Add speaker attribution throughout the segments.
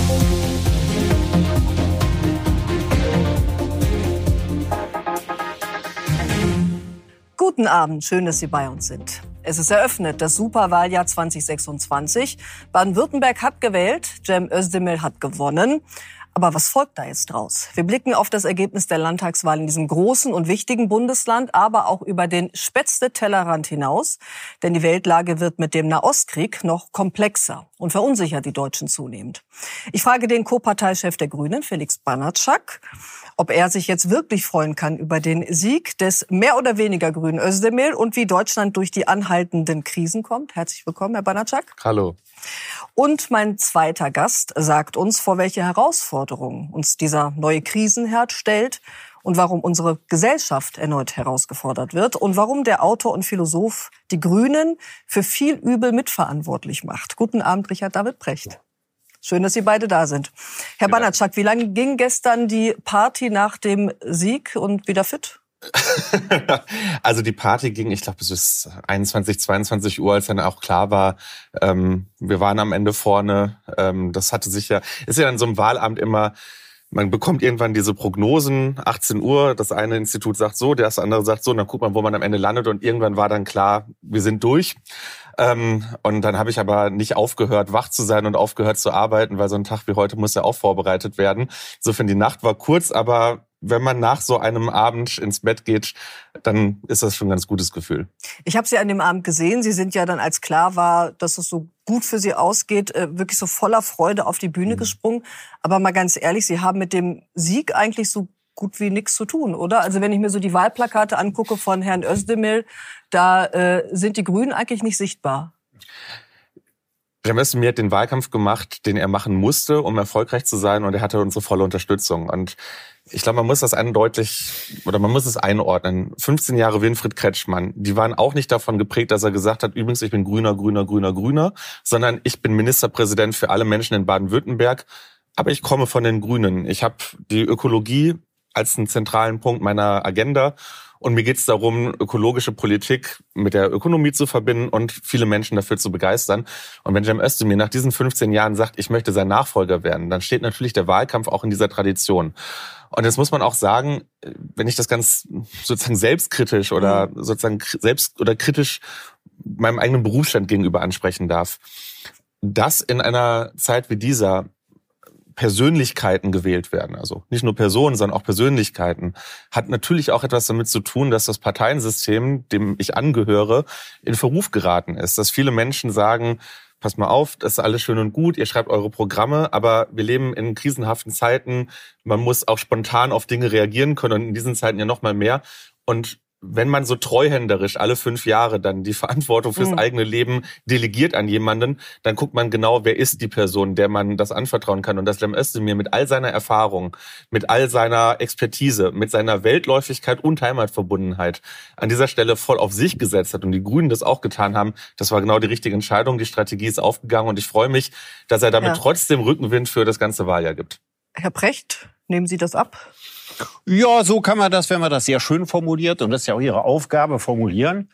Speaker 1: Guten Abend, schön, dass Sie bei uns sind. Es ist eröffnet, das Superwahljahr 2026. Baden-Württemberg hat gewählt, Cem Özdemir hat gewonnen. Aber was folgt da jetzt draus? Wir blicken auf das Ergebnis der Landtagswahl in diesem großen und wichtigen Bundesland, aber auch über den spätsten Tellerrand hinaus. Denn die Weltlage wird mit dem Nahostkrieg noch komplexer und verunsichert die Deutschen zunehmend. Ich frage den Co-Parteichef der Grünen, Felix Banatschack, ob er sich jetzt wirklich freuen kann über den Sieg des mehr oder weniger grünen Özdemir und wie Deutschland durch die anhaltenden Krisen kommt. Herzlich willkommen, Herr Banatschack.
Speaker 2: Hallo.
Speaker 1: Und mein zweiter Gast sagt uns, vor welche Herausforderungen uns dieser neue Krisenherd stellt und warum unsere Gesellschaft erneut herausgefordert wird und warum der Autor und Philosoph die Grünen für viel Übel mitverantwortlich macht. Guten Abend, Richard David Precht. Schön, dass Sie beide da sind. Herr Banatschack, wie lange ging gestern die Party nach dem Sieg und wieder fit?
Speaker 2: Also die Party ging, ich glaube, bis 21, 22 Uhr, als dann auch klar war, wir waren am Ende vorne. Das hatte sich ja, ist ja an so einem Wahlabend immer, man bekommt irgendwann diese Prognosen, 18 Uhr, das eine Institut sagt so, das andere sagt so, und dann guckt man, wo man am Ende landet, und irgendwann war dann klar, wir sind durch. Und dann habe ich aber nicht aufgehört, wach zu sein und aufgehört zu arbeiten, weil so ein Tag wie heute muss ja auch vorbereitet werden. Insofern, die Nacht war kurz, aber wenn man nach so einem Abend ins Bett geht, dann ist das schon ein ganz gutes Gefühl.
Speaker 1: Ich habe Sie an dem Abend gesehen. Sie sind ja dann, als klar war, dass es so gut für Sie ausgeht, wirklich so voller Freude auf die Bühne gesprungen. Aber mal ganz ehrlich, Sie haben mit dem Sieg eigentlich so gut wie nichts zu tun, oder? Also wenn ich mir so die Wahlplakate angucke von Herrn Özdemir, da sind die Grünen eigentlich nicht sichtbar.
Speaker 2: Cem Özdemir hat den Wahlkampf gemacht, den er machen musste, um erfolgreich zu sein, und er hatte unsere volle Unterstützung. Und ich glaube, man muss es einordnen. 15 Jahre Winfried Kretschmann, die waren auch nicht davon geprägt, dass er gesagt hat, übrigens, ich bin Grüner, sondern ich bin Ministerpräsident für alle Menschen in Baden-Württemberg, aber ich komme von den Grünen. Ich habe die Ökologie als einen zentralen Punkt meiner Agenda. Und mir geht es darum, ökologische Politik mit der Ökonomie zu verbinden und viele Menschen dafür zu begeistern. Und wenn Cem Özdemir nach diesen 15 Jahren sagt, ich möchte sein Nachfolger werden, dann steht natürlich der Wahlkampf auch in dieser Tradition. Und jetzt muss man auch sagen, wenn ich das ganz sozusagen selbstkritisch oder sozusagen kritisch meinem eigenen Berufsstand gegenüber ansprechen darf, dass in einer Zeit wie dieser Persönlichkeiten gewählt werden, also nicht nur Personen, sondern auch Persönlichkeiten, hat natürlich auch etwas damit zu tun, dass das Parteiensystem, dem ich angehöre, in Verruf geraten ist. Dass viele Menschen sagen, pass mal auf, das ist alles schön und gut, ihr schreibt eure Programme, aber wir leben in krisenhaften Zeiten, man muss auch spontan auf Dinge reagieren können, und in diesen Zeiten ja noch mal mehr. Und wenn man so treuhänderisch alle 5 Jahre dann die Verantwortung fürs eigene Leben delegiert an jemanden, dann guckt man genau, wer ist die Person, der man das anvertrauen kann. Und dass Cem Özdemir mit all seiner Erfahrung, mit all seiner Expertise, mit seiner Weltläufigkeit und Heimatverbundenheit an dieser Stelle voll auf sich gesetzt hat und die Grünen das auch getan haben, das war genau die richtige Entscheidung. Die Strategie ist aufgegangen, und ich freue mich, dass er damit trotzdem Rückenwind für das ganze Wahljahr gibt.
Speaker 1: Herr Precht, nehmen Sie das ab?
Speaker 3: Ja, so kann man das, wenn man das sehr schön formuliert, und das ist ja auch Ihre Aufgabe, formulieren.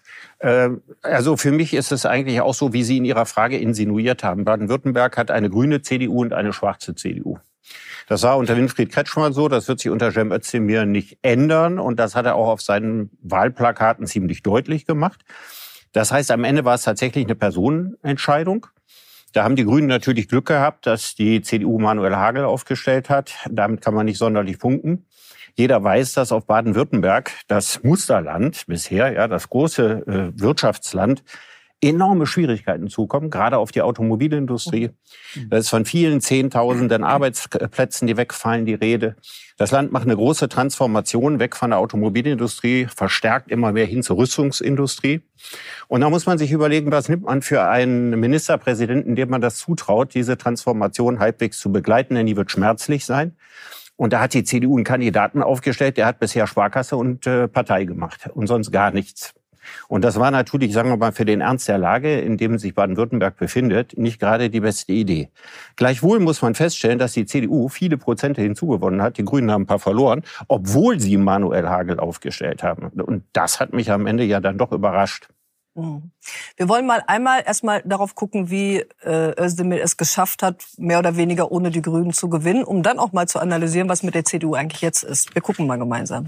Speaker 3: Also für mich ist es eigentlich auch so, wie Sie in Ihrer Frage insinuiert haben. Baden-Württemberg hat eine grüne CDU und eine schwarze CDU. Das war unter Winfried Kretschmann so, das wird sich unter Cem Özdemir nicht ändern, und das hat er auch auf seinen Wahlplakaten ziemlich deutlich gemacht. Das heißt, am Ende war es tatsächlich eine Personenentscheidung. Da haben die Grünen natürlich Glück gehabt, dass die CDU Manuel Hagel aufgestellt hat. Damit kann man nicht sonderlich punkten. Jeder weiß, dass auf Baden-Württemberg, das Musterland bisher, ja, das große Wirtschaftsland, enorme Schwierigkeiten zukommen, gerade auf die Automobilindustrie. Da ist von vielen Zehntausenden Arbeitsplätzen, die wegfallen, die Rede. Das Land macht eine große Transformation weg von der Automobilindustrie, verstärkt immer mehr hin zur Rüstungsindustrie. Und da muss man sich überlegen, was nimmt man für einen Ministerpräsidenten, dem man das zutraut, diese Transformation halbwegs zu begleiten, denn die wird schmerzlich sein. Und da hat die CDU einen Kandidaten aufgestellt, der hat bisher Sparkasse und Partei gemacht und sonst gar nichts. Und das war natürlich, sagen wir mal, für den Ernst der Lage, in dem sich Baden-Württemberg befindet, nicht gerade die beste Idee. Gleichwohl muss man feststellen, dass die CDU viele Prozente hinzugewonnen hat. Die Grünen haben ein paar verloren, obwohl sie Manuel Hagel aufgestellt haben. Und das hat mich am Ende ja dann doch überrascht.
Speaker 1: Wir wollen mal erstmal darauf gucken, wie Özdemir es geschafft hat, mehr oder weniger ohne die Grünen zu gewinnen, um dann auch mal zu analysieren, was mit der CDU eigentlich jetzt ist. Wir gucken mal gemeinsam.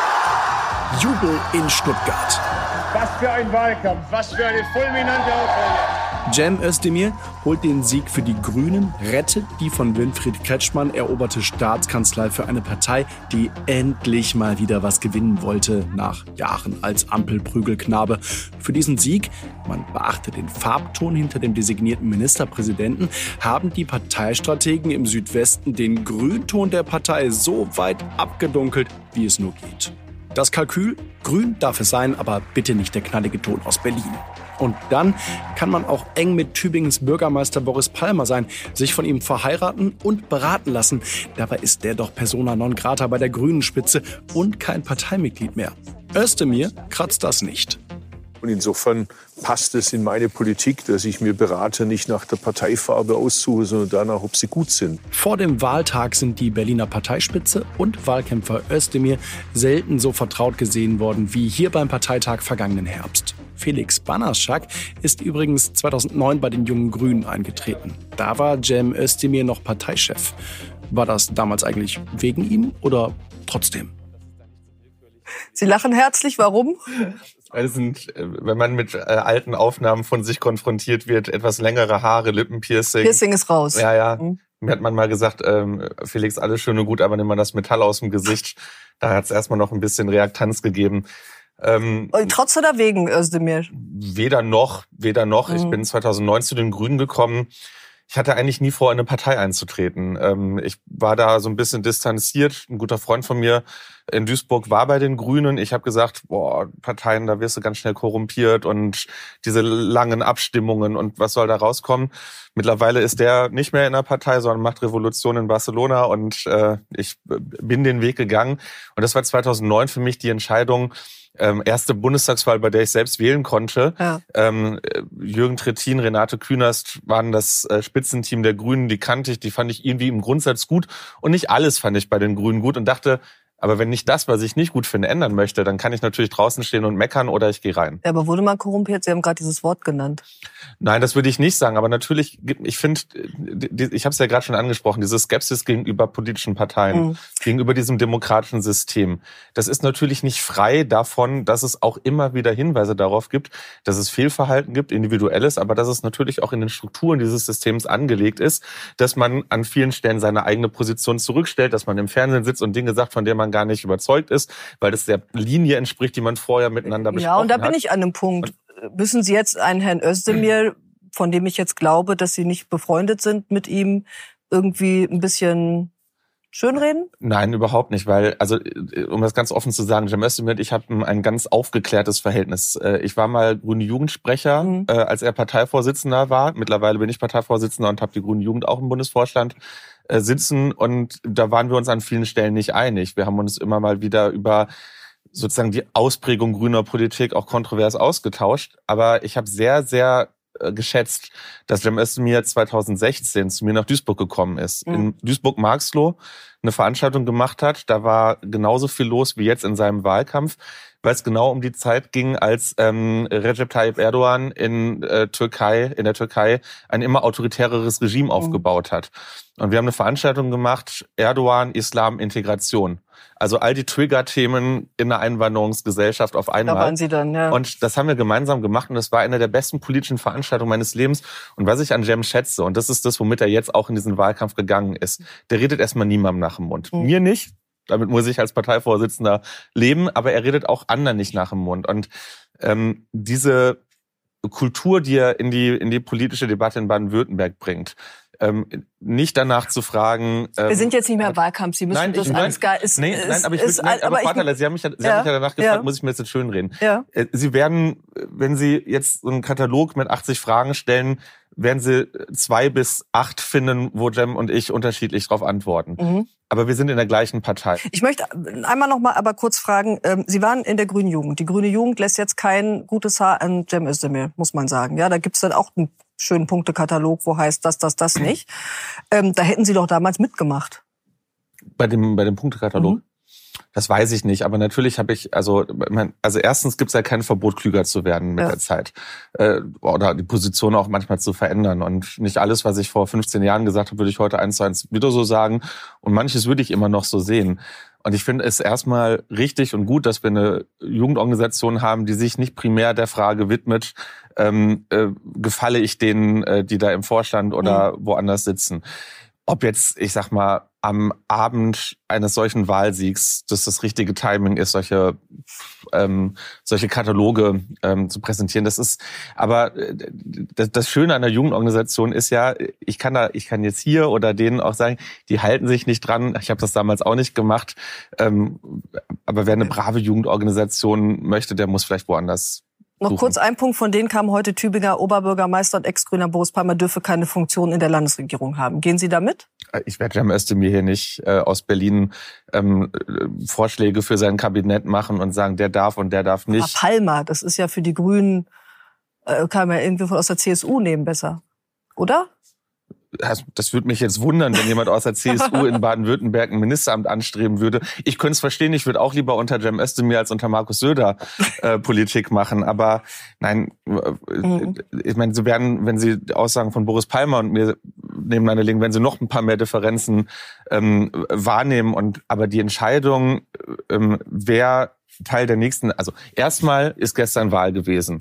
Speaker 4: Jubel in Stuttgart.
Speaker 5: Was für ein Wahlkampf, was für eine fulminante Aufholjagd.
Speaker 4: Cem Özdemir holt den Sieg für die Grünen, rettet die von Winfried Kretschmann eroberte Staatskanzlei für eine Partei, die endlich mal wieder was gewinnen wollte nach Jahren als Ampelprügelknabe. Für diesen Sieg, man beachte den Farbton hinter dem designierten Ministerpräsidenten, haben die Parteistrategen im Südwesten den Grünton der Partei so weit abgedunkelt, wie es nur geht. Das Kalkül, grün darf es sein, aber bitte nicht der knallige Ton aus Berlin. Und dann kann man auch eng mit Tübingens Bürgermeister Boris Palmer sein, sich von ihm verheiraten und beraten lassen. Dabei ist der doch persona non grata bei der grünen Spitze und kein Parteimitglied mehr. Özdemir kratzt das nicht.
Speaker 6: Und insofern passt es in meine Politik, dass ich mir Berater nicht nach der Parteifarbe aussuche, sondern danach, ob sie gut sind.
Speaker 4: Vor dem Wahltag sind die Berliner Parteispitze und Wahlkämpfer Özdemir selten so vertraut gesehen worden wie hier beim Parteitag vergangenen Herbst. Felix Banaschak ist übrigens 2009 bei den Jungen Grünen eingetreten. Da war Cem Özdemir noch Parteichef. War das damals eigentlich wegen ihm oder trotzdem?
Speaker 1: Sie lachen herzlich, warum?
Speaker 2: Wenn man mit alten Aufnahmen von sich konfrontiert wird, etwas längere Haare, Lippenpiercing.
Speaker 1: Piercing ist raus.
Speaker 2: Ja. Mir hat man mal gesagt, Felix, alles schön und gut, aber nimm mal das Metall aus dem Gesicht. Da hat es erstmal noch ein bisschen Reaktanz gegeben.
Speaker 1: Trotz oder wegen Özdemir?
Speaker 2: Weder noch. Ich bin 2009 zu den Grünen gekommen. Ich hatte eigentlich nie vor, in eine Partei einzutreten. Ich war da so ein bisschen distanziert. Ein guter Freund von mir in Duisburg war bei den Grünen. Ich habe gesagt, Parteien, da wirst du ganz schnell korrumpiert und diese langen Abstimmungen und was soll da rauskommen? Mittlerweile ist der nicht mehr in der Partei, sondern macht Revolution in Barcelona und ich bin den Weg gegangen. Und das war 2009 für mich die Entscheidung, erste Bundestagswahl, bei der ich selbst wählen konnte. Ja. Jürgen Trittin, Renate Künast waren das Spitzenteam der Grünen, die kannte ich, die fand ich irgendwie im Grundsatz gut und nicht alles fand ich bei den Grünen gut und dachte, aber wenn nicht das, was ich nicht gut finde, ändern möchte, dann kann ich natürlich draußen stehen und meckern oder ich gehe rein.
Speaker 1: Ja, aber wurde man korrumpiert? Sie haben gerade dieses Wort genannt.
Speaker 2: Nein, das würde ich nicht sagen. Aber natürlich, ich finde, ich habe es ja gerade schon angesprochen, diese Skepsis gegenüber politischen Parteien, gegenüber diesem demokratischen System. Das ist natürlich nicht frei davon, dass es auch immer wieder Hinweise darauf gibt, dass es Fehlverhalten gibt, individuelles, aber dass es natürlich auch in den Strukturen dieses Systems angelegt ist, dass man an vielen Stellen seine eigene Position zurückstellt, dass man im Fernsehen sitzt und Dinge sagt, von denen man gar nicht überzeugt ist, weil das der Linie entspricht, die man vorher miteinander besprochen hat.
Speaker 1: Ja, und da bin ich an einem Punkt. Müssen Sie jetzt einen Herrn Özdemir, von dem ich jetzt glaube, dass Sie nicht befreundet sind mit ihm, irgendwie ein bisschen schönreden?
Speaker 2: Nein, überhaupt nicht, weil, also um das ganz offen zu sagen, Cem Özdemir und ich hatten ein ganz aufgeklärtes Verhältnis. Ich war mal grüne Jugendsprecher, als er Parteivorsitzender war. Mittlerweile bin ich Parteivorsitzender und habe die grüne Jugend auch im Bundesvorstand sitzen und da waren wir uns an vielen Stellen nicht einig. Wir haben uns immer mal wieder über sozusagen die Ausprägung grüner Politik auch kontrovers ausgetauscht, aber ich habe sehr, sehr geschätzt, dass Cem Özdemir 2016 zu mir nach Duisburg gekommen ist. In Duisburg-Marxloh eine Veranstaltung gemacht hat. Da war genauso viel los wie jetzt in seinem Wahlkampf, weil es genau um die Zeit ging, als Recep Tayyip Erdogan in der Türkei ein immer autoritäreres Regime aufgebaut hat. Und wir haben eine Veranstaltung gemacht, Erdogan, Islam, Integration. Also all die Trigger-Themen in der Einwanderungsgesellschaft auf einmal.
Speaker 1: Da waren Sie dann, ja.
Speaker 2: Und das haben wir gemeinsam gemacht und das war eine der besten politischen Veranstaltungen meines Lebens. Und was ich an Cem schätze, und das ist das, womit er jetzt auch in diesen Wahlkampf gegangen ist, der redet erstmal niemandem nach dem Mund. Mir nicht, damit muss ich als Parteivorsitzender leben, aber er redet auch anderen nicht nach dem Mund. Und diese Kultur, die er in die politische Debatte in Baden-Württemberg bringt, nicht danach zu fragen.
Speaker 1: Wir sind jetzt nicht mehr im Wahlkampf. Sie müssen das alles gar.
Speaker 2: Aber Sie haben mich ja danach gefragt, muss ich mir jetzt schön reden. Ja. Sie werden, wenn Sie jetzt so einen Katalog mit 80 Fragen stellen, werden Sie 2 bis 8 finden, wo Cem und ich unterschiedlich darauf antworten. Aber wir sind in der gleichen Partei.
Speaker 1: Ich möchte einmal noch mal aber kurz fragen, Sie waren in der Grünen Jugend. Die Grüne Jugend lässt jetzt kein gutes Haar an Cem Özdemir, muss man sagen. Ja, da gibt's dann auch einen schönen Punktekatalog, wo heißt das nicht. Da hätten Sie doch damals mitgemacht.
Speaker 2: Bei dem Punktekatalog? Das weiß ich nicht, aber natürlich habe ich, also erstens gibt es ja kein Verbot, klüger zu werden mit der Zeit. Oder die Position auch manchmal zu verändern. Und nicht alles, was ich vor 15 Jahren gesagt habe, würde ich heute 1:1 wieder so sagen. Und manches würde ich immer noch so sehen. Und ich finde es erstmal richtig und gut, dass wir eine Jugendorganisation haben, die sich nicht primär der Frage widmet, gefalle ich denen, die da im Vorstand oder woanders sitzen. Ob jetzt, ich sag mal, am Abend eines solchen Wahlsiegs das richtige Timing ist, solche Kataloge zu präsentieren. Das ist, aber das Schöne an der Jugendorganisation ist ja, ich kann jetzt hier oder denen auch sagen, die halten sich nicht dran. Ich habe das damals auch nicht gemacht. Aber wer eine brave Jugendorganisation möchte, der muss vielleicht woanders.
Speaker 1: Noch kurz ein Punkt, von denen kam heute Tübinger Oberbürgermeister und Ex-Grüner Boris Palmer dürfe keine Funktion in der Landesregierung haben. Gehen Sie damit?
Speaker 2: Ich werde Cem Özdemir hier nicht aus Berlin Vorschläge für sein Kabinett machen und sagen, der darf und der darf nicht.
Speaker 1: Aber Palmer, das ist ja für die Grünen, kann man ja irgendwie aus der CSU nehmen besser, oder?
Speaker 2: Das würde mich jetzt wundern, wenn jemand aus der CSU in Baden-Württemberg ein Ministeramt anstreben würde. Ich könnte es verstehen, ich würde auch lieber unter Cem Özdemir als unter Markus Söder Politik machen. Aber nein, ich meine, Sie werden, wenn Sie Aussagen von Boris Palmer und mir nebeneinander legen, werden Sie noch ein paar mehr Differenzen wahrnehmen. Aber die Entscheidung, wer Teil der nächsten, also erstmal ist gestern Wahl gewesen.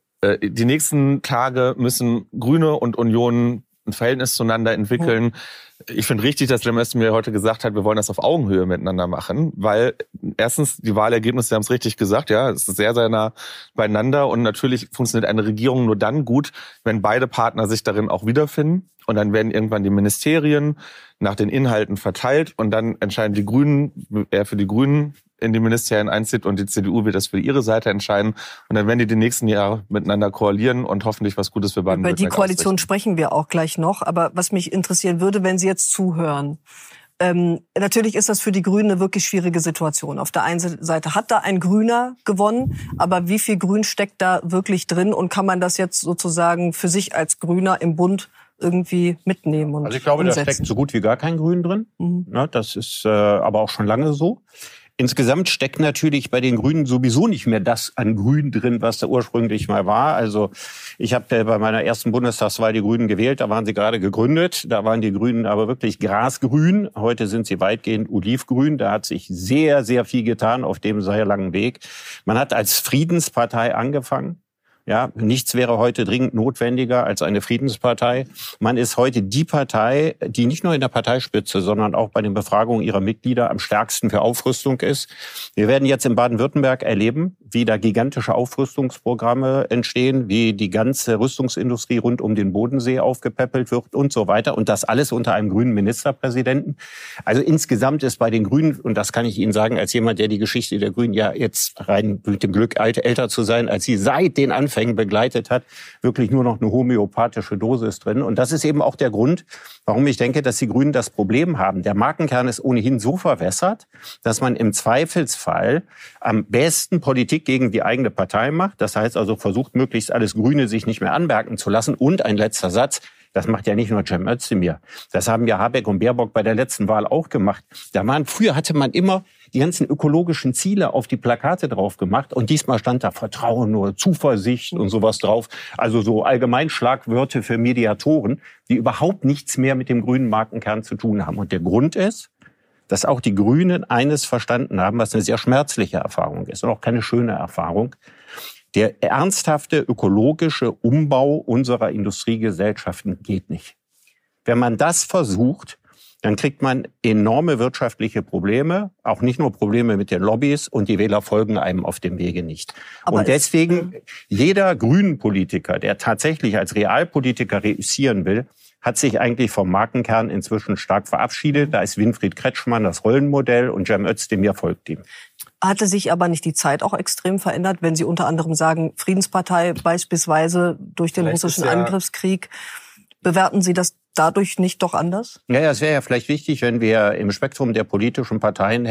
Speaker 2: Die nächsten Tage müssen Grüne und Union ein Verhältnis zueinander entwickeln. Ich finde richtig, dass Cem Özdemir heute gesagt hat, wir wollen das auf Augenhöhe miteinander machen, weil erstens die Wahlergebnisse, Sie haben es richtig gesagt, ja, es ist sehr, sehr nah beieinander und natürlich funktioniert eine Regierung nur dann gut, wenn beide Partner sich darin auch wiederfinden und dann werden irgendwann die Ministerien nach den Inhalten verteilt und dann entscheiden die Grünen, wer für die Grünen in die Ministerien einzieht und die CDU wird das für ihre Seite entscheiden. Und dann werden die nächsten Jahre miteinander koalieren und hoffentlich was Gutes für Baden-Württemberg
Speaker 1: Über die Koalition sprechen wir auch gleich noch. Aber was mich interessieren würde, wenn Sie jetzt zuhören. Natürlich ist das für die Grünen eine wirklich schwierige Situation. Auf der einen Seite hat da ein Grüner gewonnen, aber wie viel Grün steckt da wirklich drin? Und kann man das jetzt sozusagen für sich als Grüner im Bund irgendwie mitnehmen und
Speaker 3: Also ich glaube,
Speaker 1: umsetzen?
Speaker 3: Da steckt so gut wie gar kein Grün drin. Ja, das ist aber auch schon lange so. Insgesamt steckt natürlich bei den Grünen sowieso nicht mehr das an Grün drin, was da ursprünglich mal war. Also ich habe bei meiner ersten Bundestagswahl die Grünen gewählt, da waren sie gerade gegründet. Da waren die Grünen aber wirklich grasgrün. Heute sind sie weitgehend olivgrün. Da hat sich sehr, sehr viel getan auf dem sehr langen Weg. Man hat als Friedenspartei angefangen. Ja, nichts wäre heute dringend notwendiger als eine Friedenspartei. Man ist heute die Partei, die nicht nur in der Parteispitze, sondern auch bei den Befragungen ihrer Mitglieder am stärksten für Aufrüstung ist. Wir werden jetzt in Baden-Württemberg erleben, wie da gigantische Aufrüstungsprogramme entstehen, wie die ganze Rüstungsindustrie rund um den Bodensee aufgepäppelt wird und so weiter. Und das alles unter einem grünen Ministerpräsidenten. Also insgesamt ist bei den Grünen, und das kann ich Ihnen sagen, als jemand, der die Geschichte der Grünen ja jetzt rein mit dem Glück älter zu sein, als sie seit den Anfängen begleitet hat, wirklich nur noch eine homöopathische Dosis drin. Und das ist eben auch der Grund, warum ich denke, dass die Grünen das Problem haben. Der Markenkern ist ohnehin so verwässert, dass man im Zweifelsfall am besten Politik gegen die eigene Partei macht. Das heißt also, versucht möglichst alles Grüne sich nicht mehr anmerken zu lassen. Und ein letzter Satz, das macht ja nicht nur Cem Özdemir. Das haben ja Habeck und Baerbock bei der letzten Wahl auch gemacht. Früher hatte man immer die ganzen ökologischen Ziele auf die Plakate drauf gemacht und diesmal stand da Vertrauen oder Zuversicht und sowas drauf. Also so allgemein Schlagwörter für Mediatoren, die überhaupt nichts mehr mit dem grünen Markenkern zu tun haben. Und der Grund ist, dass auch die Grünen eines verstanden haben, was eine sehr schmerzliche Erfahrung ist und auch keine schöne Erfahrung. Der ernsthafte ökologische Umbau unserer Industriegesellschaften geht nicht. Wenn man das versucht, dann kriegt man enorme wirtschaftliche Probleme, auch nicht nur Probleme mit den Lobbys und die Wähler folgen einem auf dem Wege nicht. Aber und deswegen, jeder grünen Politiker, der tatsächlich als Realpolitiker reüssieren will, hat sich eigentlich vom Markenkern inzwischen stark verabschiedet. Da ist Winfried Kretschmann das Rollenmodell und Cem Özdemir folgt ihm.
Speaker 1: Hatte sich aber nicht die Zeit auch extrem verändert, wenn Sie unter anderem sagen, Friedenspartei beispielsweise durch den russischen Angriffskrieg, bewerten Sie das dadurch nicht doch anders?
Speaker 3: Ja, es wäre ja vielleicht wichtig, wenn wir im Spektrum der politischen Parteien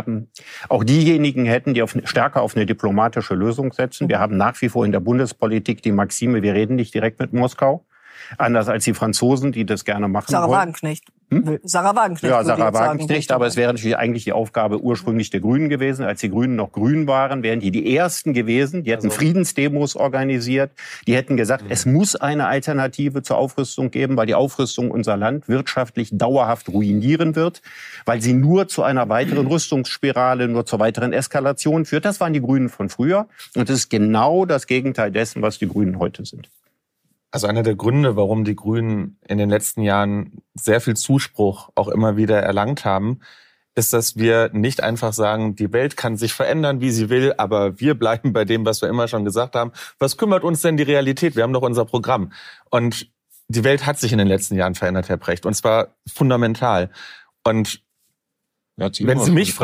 Speaker 3: auch diejenigen hätten, die stärker auf eine diplomatische Lösung setzen. Wir haben nach wie vor in der Bundespolitik die Maxime, wir reden nicht direkt mit Moskau. Anders als die Franzosen, die das gerne machen
Speaker 1: Sarah
Speaker 3: wollen.
Speaker 1: Wagenknecht. Sarah Wagenknecht.
Speaker 3: Ja, Sarah Wagenknecht, aber es wäre natürlich eigentlich die Aufgabe ursprünglich der Grünen gewesen. Als die Grünen noch grün waren, wären die Ersten gewesen. Die hätten Friedensdemos organisiert. Die hätten gesagt, es muss eine Alternative zur Aufrüstung geben, weil die Aufrüstung unser Land wirtschaftlich dauerhaft ruinieren wird, weil sie nur zu einer weiteren Rüstungsspirale, nur zur weiteren Eskalation führt. Das waren die Grünen von früher. Und das ist genau das Gegenteil dessen, was die Grünen heute sind.
Speaker 2: Also einer der Gründe, warum die Grünen in den letzten Jahren sehr viel Zuspruch auch immer wieder erlangt haben, ist, dass wir nicht einfach sagen, die Welt kann sich verändern, wie sie will, aber wir bleiben bei dem, was wir immer schon gesagt haben. Was kümmert uns denn die Realität? Wir haben doch unser Programm. Und die Welt hat sich in den letzten Jahren verändert, Herr Precht, und zwar fundamental. Und wenn Sie mich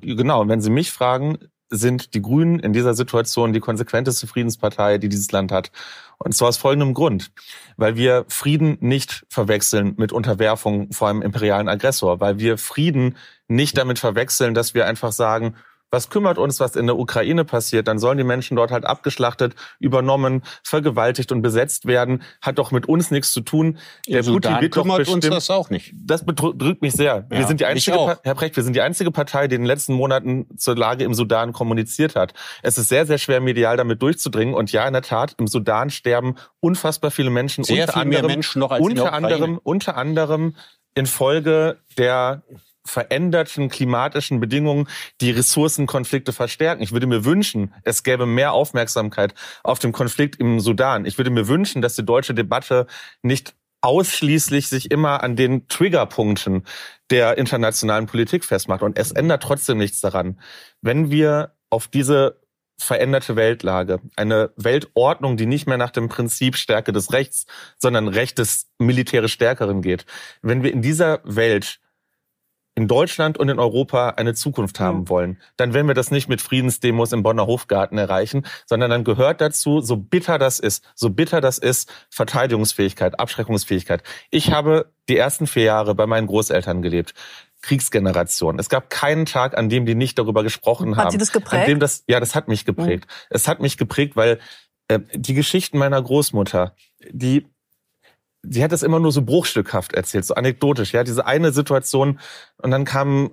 Speaker 2: fragen, sind die Grünen in dieser Situation die konsequenteste Friedenspartei, die dieses Land hat. Und zwar aus folgendem Grund. Weil wir Frieden nicht verwechseln mit Unterwerfung vor einem imperialen Aggressor. Weil wir Frieden nicht damit verwechseln, dass wir einfach sagen, was kümmert uns, was in der Ukraine passiert? Dann sollen die Menschen dort halt abgeschlachtet, übernommen, vergewaltigt und besetzt werden. Hat doch mit uns nichts zu tun.
Speaker 3: Der Putin wird doch bestimmt, uns das auch nicht.
Speaker 2: Das bedrückt mich sehr. Ja, wir sind die einzige, Herr Precht, wir sind die einzige Partei, die in den letzten Monaten zur Lage im Sudan kommuniziert hat. Es ist sehr, sehr schwer, medial damit durchzudringen. Und ja, in der Tat, im Sudan sterben unfassbar viele Menschen.
Speaker 3: Sehr viel mehr Menschen noch als in der Ukraine.
Speaker 2: Unter anderem infolge der veränderten klimatischen Bedingungen, die Ressourcenkonflikte verstärken. Ich würde mir wünschen, es gäbe mehr Aufmerksamkeit auf den Konflikt im Sudan. Ich würde mir wünschen, dass die deutsche Debatte nicht ausschließlich sich immer an den Triggerpunkten der internationalen Politik festmacht. Und es ändert trotzdem nichts daran, wenn wir auf diese veränderte Weltlage, eine Weltordnung, die nicht mehr nach dem Prinzip Stärke des Rechts, sondern Recht des militärisch Stärkeren geht. Wenn wir in dieser Welt in Deutschland und in Europa eine Zukunft haben wollen, dann werden wir das nicht mit Friedensdemos im Bonner Hofgarten erreichen, sondern dann gehört dazu, so bitter das ist, Verteidigungsfähigkeit, Abschreckungsfähigkeit. Ich habe die ersten 4 Jahre bei meinen Großeltern gelebt. Kriegsgeneration. Es gab keinen Tag, an dem die nicht darüber gesprochen haben.
Speaker 1: Hat Sie das geprägt?
Speaker 2: Das hat mich geprägt. Es hat mich geprägt, weil die Geschichten meiner Großmutter, sie hat das immer nur so bruchstückhaft erzählt, so anekdotisch, ja, diese eine Situation, und dann kamen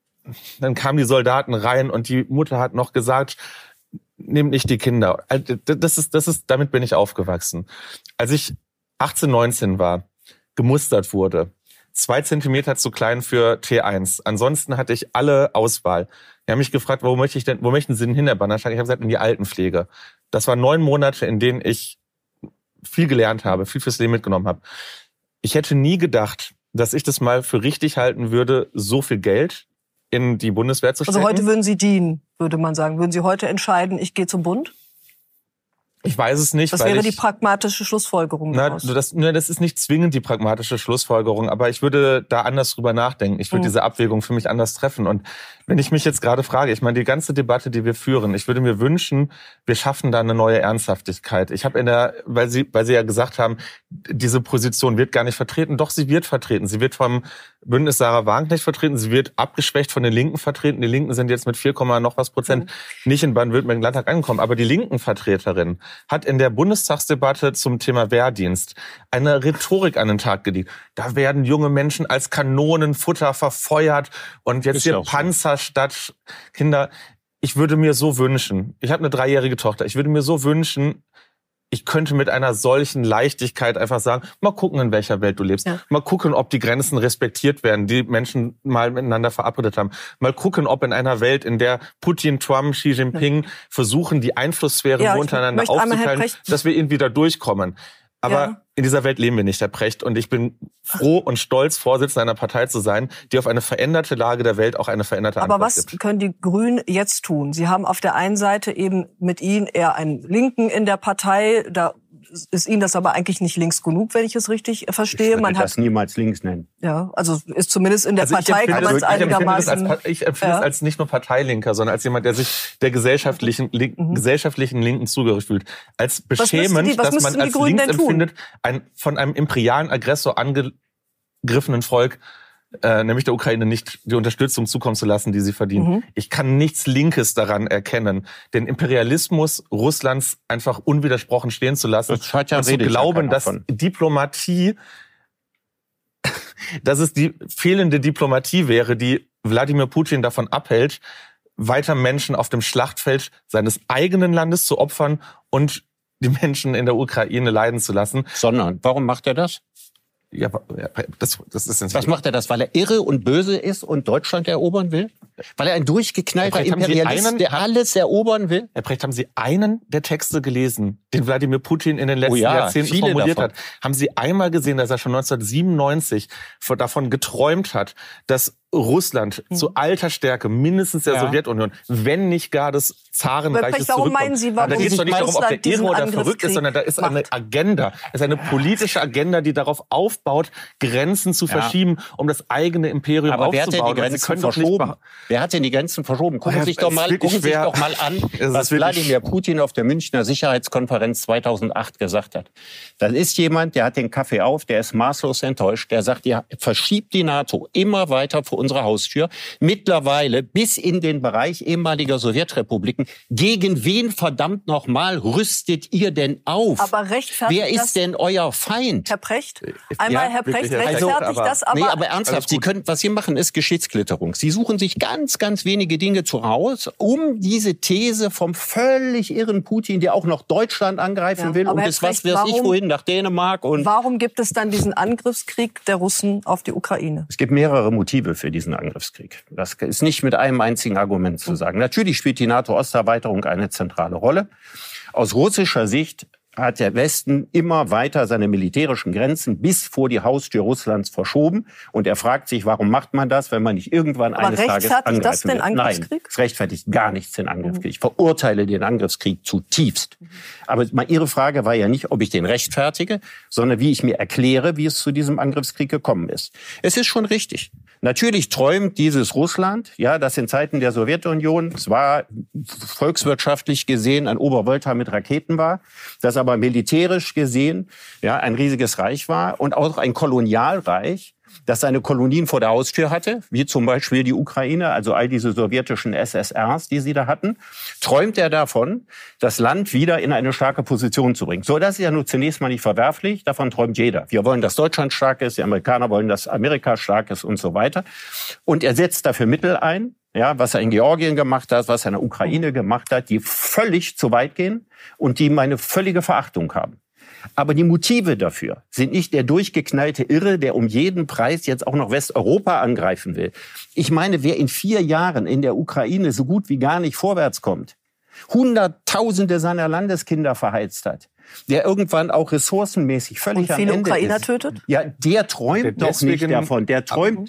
Speaker 2: die Soldaten rein und die Mutter hat noch gesagt, nehmt nicht die Kinder. Damit bin ich aufgewachsen. Als ich 18, 19 war, gemustert wurde, 2 Zentimeter zu klein für T1. Ansonsten hatte ich alle Auswahl. Die haben mich gefragt, wo möchten Sie denn hin, Herr Bannerschlag? Ich habe gesagt, in die Altenpflege. Das waren 9 Monate, in denen ich viel gelernt habe, viel fürs Leben mitgenommen habe. Ich hätte nie gedacht, dass ich das mal für richtig halten würde, so viel Geld in die Bundeswehr zu stecken.
Speaker 1: Also heute würden Sie dienen, würde man sagen. Würden Sie heute entscheiden, ich gehe zum Bund?
Speaker 2: Ich weiß es nicht.
Speaker 1: Das wäre die pragmatische Schlussfolgerung daraus.
Speaker 2: Das ist nicht zwingend die pragmatische Schlussfolgerung, aber ich würde da anders drüber nachdenken. Ich würde diese Abwägung für mich anders treffen. Und wenn ich mich jetzt gerade frage, ich meine, die ganze Debatte, die wir führen, ich würde mir wünschen, wir schaffen da eine neue Ernsthaftigkeit. Ich habe weil Sie ja gesagt haben, diese Position wird gar nicht vertreten. Doch, sie wird vertreten. Sie wird vom Bündnis Sarah Wagenknecht vertreten. Sie wird abgeschwächt von den Linken vertreten. Die Linken sind jetzt mit 4, noch was Prozent nicht in Baden-Württemberg im Landtag angekommen. Aber die Linken-Vertreterin hat in der Bundestagsdebatte zum Thema Wehrdienst eine Rhetorik an den Tag gelegt. Da werden junge Menschen als Kanonenfutter verfeuert und jetzt hier Panzer statt Kinder. Ich würde mir so wünschen, ich habe eine 3-jährige Tochter, ich würde mir so wünschen, ich könnte mit einer solchen Leichtigkeit einfach sagen, mal gucken, in welcher Welt du lebst. Ja. Mal gucken, ob die Grenzen respektiert werden, die Menschen mal miteinander verabredet haben. Mal gucken, ob in einer Welt, in der Putin, Trump, Xi Jinping versuchen, die Einflusssphäre untereinander aufzuteilen, dass wir irgendwie da durchkommen. Aber in dieser Welt leben wir nicht, Herr Precht. Und ich bin froh und stolz, Vorsitzender einer Partei zu sein, die auf eine veränderte Lage der Welt auch eine veränderte Antwort gibt.
Speaker 1: Aber was können die Grünen jetzt tun? Sie haben auf der einen Seite eben mit Ihnen eher einen Linken in der Partei. Da ist Ihnen das aber eigentlich nicht links genug, wenn ich es richtig verstehe.
Speaker 3: Ich würde das niemals links nennen.
Speaker 1: Ja, also ist zumindest in der Partei kann man es einigermaßen...
Speaker 2: Ich empfinde es als nicht nur Parteilinker, sondern als jemand, der sich der gesellschaftlichen Linken zugehörig fühlt. Als beschämend, dass man als links empfindet, von einem imperialen Aggressor angegriffenen Volk, nämlich der Ukraine, nicht die Unterstützung zukommen zu lassen, die sie verdienen. Ich kann nichts Linkes daran erkennen, den Imperialismus Russlands einfach unwidersprochen stehen zu lassen und zu glauben, dass Diplomatie dass es die fehlende Diplomatie wäre, die Wladimir Putin davon abhält, weiter Menschen auf dem Schlachtfeld seines eigenen Landes zu opfern und die Menschen in der Ukraine leiden zu lassen.
Speaker 3: Sondern, warum macht er das?
Speaker 2: Ja, das ist
Speaker 3: Was macht er das? Weil er irre und böse ist und Deutschland erobern will? Weil er ein durchgeknallter Imperialist, der alles erobern will?
Speaker 2: Herr Precht, haben Sie einen der Texte gelesen, den Wladimir Putin in den letzten Jahrzehnten formuliert hat? Haben Sie einmal gesehen, dass er schon 1997 davon geträumt hat, dass Russland zu alter Stärke mindestens der Sowjetunion, wenn nicht gar des Zarenreiches zurückkommt?
Speaker 1: Warum meinen Sie, warum
Speaker 2: da geht es doch nicht darum, ob der irre oder verrückt ist, sondern da ist eine Agenda. Es ist eine politische Agenda, die darauf aufbaut, Grenzen zu verschieben, um das eigene Imperium aufzubauen.
Speaker 3: Aber wer hat denn die Grenzen verschoben? Wer hat denn die Grenzen verschoben? Gucken Sie sich doch mal an, was Wladimir Putin auf der Münchner Sicherheitskonferenz 2008 gesagt hat. Das ist jemand, der hat den Kaffee auf, der ist maßlos enttäuscht, der sagt, ihr verschiebt die NATO immer weiter vor unsere Haustür, mittlerweile bis in den Bereich ehemaliger Sowjetrepubliken. Gegen wen verdammt nochmal rüstet ihr denn auf?
Speaker 1: Aber
Speaker 3: wer ist denn euer Feind?
Speaker 1: Herr Precht, Herr Precht, rechtfertigt das aber...
Speaker 3: Nee, aber ernsthaft, was Sie machen, ist Geschichtsklitterung. Sie suchen sich ganz, ganz wenige Dinge raus, um diese These vom völlig irren Putin, der auch noch Deutschland angreifen will und das, was weiß ich wohin, nach Dänemark. Und
Speaker 1: warum gibt es dann diesen Angriffskrieg der Russen auf die Ukraine?
Speaker 3: Es gibt mehrere Motive für diesen Angriffskrieg. Das ist nicht mit einem einzigen Argument zu sagen. Natürlich spielt die NATO-Osterweiterung eine zentrale Rolle. Aus russischer Sicht hat der Westen immer weiter seine militärischen Grenzen bis vor die Haustür Russlands verschoben. Und er fragt sich, warum macht man das, wenn man nicht irgendwann eines Tages angreifen will? Das den Angriffskrieg? Nein, es rechtfertigt gar nichts den Angriffskrieg. Ich verurteile den Angriffskrieg zutiefst. Aber Ihre Frage war ja nicht, ob ich den rechtfertige, sondern wie ich mir erkläre, wie es zu diesem Angriffskrieg gekommen ist. Es ist schon richtig. Natürlich träumt dieses Russland, das in Zeiten der Sowjetunion zwar volkswirtschaftlich gesehen ein Obervolta mit Raketen war, das aber militärisch gesehen ein riesiges Reich war und auch ein Kolonialreich, das seine Kolonien vor der Haustür hatte, wie zum Beispiel die Ukraine, also all diese sowjetischen SSRs, die sie da hatten, träumt er davon, das Land wieder in eine starke Position zu bringen. So, das ist ja nur zunächst mal nicht verwerflich, davon träumt jeder. Wir wollen, dass Deutschland stark ist, die Amerikaner wollen, dass Amerika stark ist und so weiter. Und er setzt dafür Mittel ein, was er in Georgien gemacht hat, was er in der Ukraine gemacht hat, die völlig zu weit gehen und die meine völlige Verachtung haben. Aber die Motive dafür sind nicht der durchgeknallte Irre, der um jeden Preis jetzt auch noch Westeuropa angreifen will. Ich meine, wer in 4 Jahren in der Ukraine so gut wie gar nicht vorwärts kommt, Hunderttausende seiner Landeskinder verheizt hat, der irgendwann auch ressourcenmäßig völlig am Ende ist.
Speaker 1: Und viele Ukrainer tötet?
Speaker 3: Ja, der träumt doch nicht davon. Der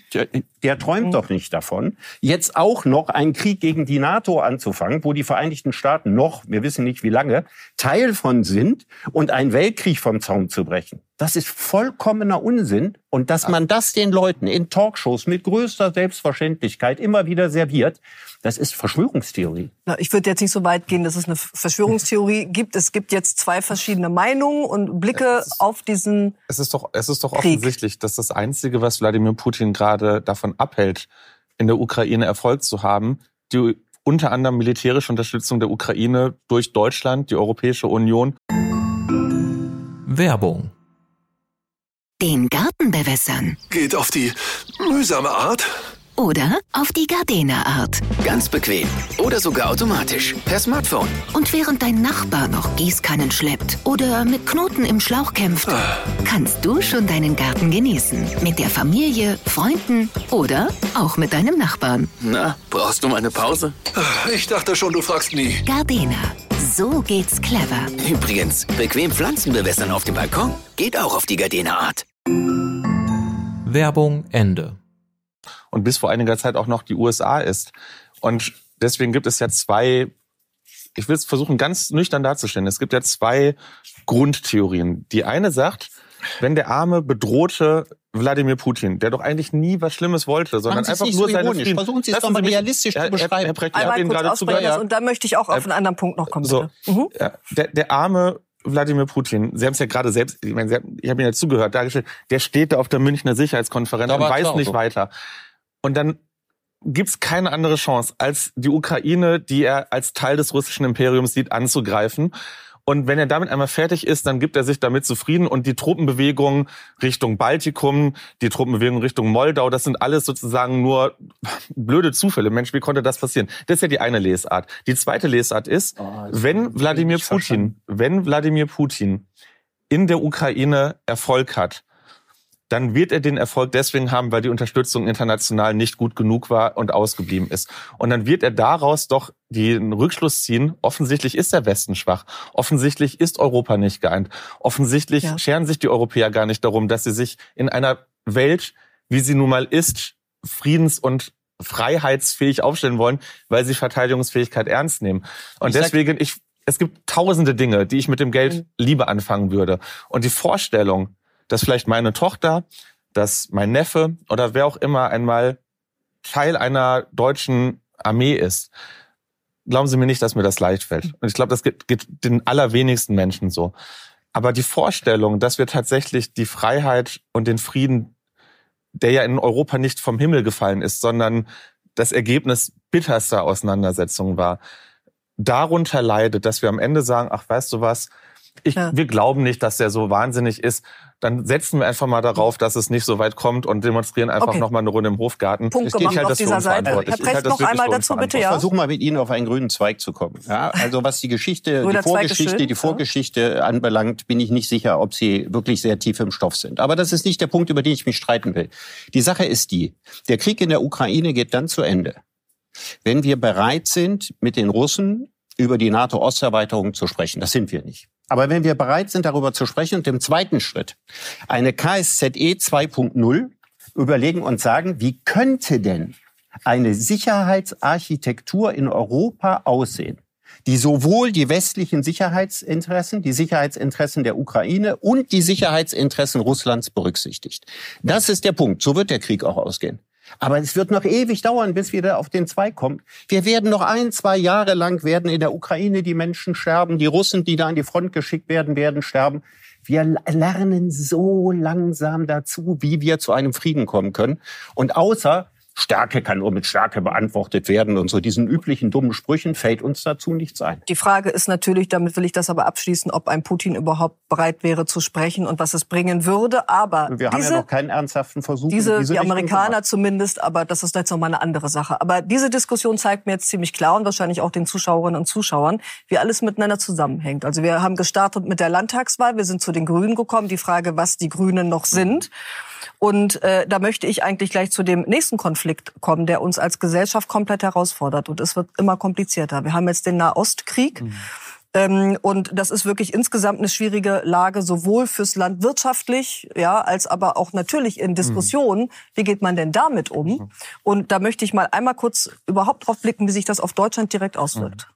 Speaker 3: träumt doch nicht davon, jetzt auch noch einen Krieg gegen die NATO anzufangen, wo die Vereinigten Staaten noch, wir wissen nicht wie lange, Teil von sind und einen Weltkrieg vom Zaun zu brechen. Das ist vollkommener Unsinn. Und dass man das den Leuten in Talkshows mit größter Selbstverständlichkeit immer wieder serviert, das ist Verschwörungstheorie.
Speaker 1: Ich würde jetzt nicht so weit gehen, dass es eine Verschwörungstheorie gibt. Es gibt jetzt 2 verschiedene Meinungen und Blicke auf diesen
Speaker 2: Es ist doch offensichtlich, dass das Einzige, was Wladimir Putin gerade davon abhält, in der Ukraine Erfolg zu haben, die unter anderem militärische Unterstützung der Ukraine durch Deutschland, die Europäische Union.
Speaker 7: Werbung.
Speaker 8: Den Garten bewässern.
Speaker 9: Geht auf die mühsame Art.
Speaker 8: Oder auf die Gardena Art.
Speaker 10: Ganz bequem. Oder sogar automatisch. Per Smartphone.
Speaker 8: Und während dein Nachbar noch Gießkannen schleppt oder mit Knoten im Schlauch kämpft, kannst du schon deinen Garten genießen. Mit der Familie, Freunden oder auch mit deinem Nachbarn.
Speaker 10: Na, brauchst du mal eine Pause?
Speaker 9: Ich dachte schon, du fragst nie.
Speaker 8: Gardena. So geht's clever.
Speaker 10: Übrigens, bequem Pflanzen bewässern auf dem Balkon geht auch auf die Gardena Art.
Speaker 7: Werbung Ende.
Speaker 2: Und bis vor einiger Zeit auch noch die USA ist. Und deswegen gibt es ja 2, ich will es versuchen ganz nüchtern darzustellen, es gibt ja 2 Grundtheorien. Die eine sagt, wenn der arme, bedrohte Wladimir Putin, der doch eigentlich nie was Schlimmes wollte, sondern einfach nur
Speaker 3: so
Speaker 2: seine Frieden...
Speaker 3: Versuchen Sie es doch mal realistisch zu beschreiben.
Speaker 2: Herr Precht, ich habe Ihnen gerade zugehört.
Speaker 1: Und da möchte ich auch auf einen anderen Punkt noch kommen.
Speaker 2: So, der arme Wladimir Putin, Sie haben es ja gerade selbst, ich habe Ihnen ja zugehört, dargestellt, der steht da auf der Münchner Sicherheitskonferenz und weiß nicht weiter. Und dann gibt's keine andere Chance, als die Ukraine, die er als Teil des russischen Imperiums sieht, anzugreifen. Und wenn er damit einmal fertig ist, dann gibt er sich damit zufrieden. Und die Truppenbewegung Richtung Baltikum, die Truppenbewegung Richtung Moldau, das sind alles sozusagen nur blöde Zufälle. Mensch, wie konnte das passieren? Das ist ja die eine Lesart. Die zweite Lesart ist, wenn Wladimir Putin in der Ukraine Erfolg hat, dann wird er den Erfolg deswegen haben, weil die Unterstützung international nicht gut genug war und ausgeblieben ist. Und dann wird er daraus doch den Rückschluss ziehen, offensichtlich ist der Westen schwach, offensichtlich ist Europa nicht geeint, offensichtlich scheren sich die Europäer gar nicht darum, dass sie sich in einer Welt, wie sie nun mal ist, friedens- und freiheitsfähig aufstellen wollen, weil sie Verteidigungsfähigkeit ernst nehmen. Und deswegen, es gibt tausende Dinge, die ich mit dem Geld lieber anfangen würde. Und die Vorstellung, dass vielleicht meine Tochter, dass mein Neffe oder wer auch immer einmal Teil einer deutschen Armee ist, glauben Sie mir nicht, dass mir das leicht fällt. Und ich glaube, das geht den allerwenigsten Menschen so. Aber die Vorstellung, dass wir tatsächlich die Freiheit und den Frieden, der ja in Europa nicht vom Himmel gefallen ist, sondern das Ergebnis bitterster Auseinandersetzungen war, darunter leidet, dass wir am Ende sagen, ach, weißt du was, wir glauben nicht, dass der so wahnsinnig ist. Dann setzen wir einfach mal darauf, dass es nicht so weit kommt und demonstrieren einfach nochmal eine Runde im Hofgarten.
Speaker 1: Punkt gemacht auf dieser Seite. Herr Precht, noch einmal dazu bitte,
Speaker 3: Ich versuche mal mit Ihnen auf einen grünen Zweig zu kommen. Ja, also was die Vorgeschichte anbelangt, bin ich nicht sicher, ob Sie wirklich sehr tief im Stoff sind. Aber das ist nicht der Punkt, über den ich mich streiten will. Die Sache ist die, der Krieg in der Ukraine geht dann zu Ende, wenn wir bereit sind, mit den Russen über die NATO-Osterweiterung zu sprechen. Das sind wir nicht. Aber wenn wir bereit sind, darüber zu sprechen und im zweiten Schritt eine KSZE 2.0 überlegen und sagen, wie könnte denn eine Sicherheitsarchitektur in Europa aussehen, die sowohl die westlichen Sicherheitsinteressen, die Sicherheitsinteressen der Ukraine und die Sicherheitsinteressen Russlands berücksichtigt. Das ist der Punkt. So wird der Krieg auch ausgehen. Aber es wird noch ewig dauern, bis wir da auf den Zweig kommen. Wir werden noch 1-2 Jahre lang werden in der Ukraine die Menschen sterben. Die Russen, die da an die Front geschickt werden, werden sterben. Wir lernen so langsam dazu, wie wir zu einem Frieden kommen können. Und außer Stärke kann nur mit Stärke beantwortet werden und so diesen üblichen dummen Sprüchen fällt uns dazu nichts ein.
Speaker 1: Die Frage ist natürlich, damit will ich das aber abschließen, ob ein Putin überhaupt bereit wäre zu sprechen und was es bringen würde. Aber
Speaker 3: wir haben ja noch keinen ernsthaften Versuch.
Speaker 1: Die Amerikaner zumindest, aber das ist jetzt noch mal eine andere Sache. Aber diese Diskussion zeigt mir jetzt ziemlich klar und wahrscheinlich auch den Zuschauerinnen und Zuschauern, wie alles miteinander zusammenhängt. Also wir haben gestartet mit der Landtagswahl, wir sind zu den Grünen gekommen. Die Frage, was die Grünen noch sind. Und da möchte ich eigentlich gleich zu dem nächsten Konflikt kommen, der uns als Gesellschaft komplett herausfordert. Und es wird immer komplizierter. Wir haben jetzt den Nahostkrieg. Und das ist wirklich insgesamt eine schwierige Lage, sowohl fürs Land wirtschaftlich, ja, als aber auch natürlich in Diskussionen. Wie geht man denn damit um? Und da möchte ich mal einmal kurz überhaupt drauf blicken, wie sich das auf Deutschland direkt auswirkt.